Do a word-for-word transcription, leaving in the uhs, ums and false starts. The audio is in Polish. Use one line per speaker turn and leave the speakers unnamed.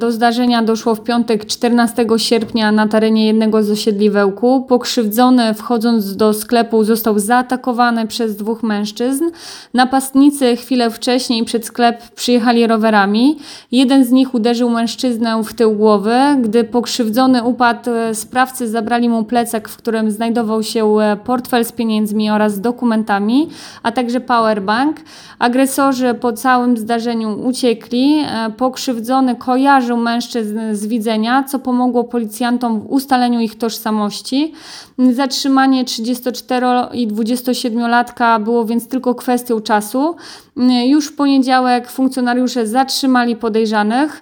Do zdarzenia doszło w piątek czternastego sierpnia na terenie jednego z osiedli w Ełku. Pokrzywdzony, wchodząc do sklepu, został zaatakowany przez dwóch mężczyzn. Napastnicy chwilę wcześniej przed sklep przyjechali rowerami. Jeden z nich uderzył mężczyznę w tył głowy. Gdy pokrzywdzony upadł, sprawcy zabrali mu plecak, w którym znajdował się portfel z pieniędzmi oraz dokumentami, a także powerbank. Agresorzy po całym zdarzeniu uciekli. Pokrzywdzony kojarzył mężczyzn z widzenia, co pomogło policjantom w ustaleniu ich tożsamości. Zatrzymanie trzydziestocztero- i dwudziestosiedmiolatka było więc tylko kwestią czasu. Już w poniedziałek funkcjonariusze zatrzymali podejrzanych.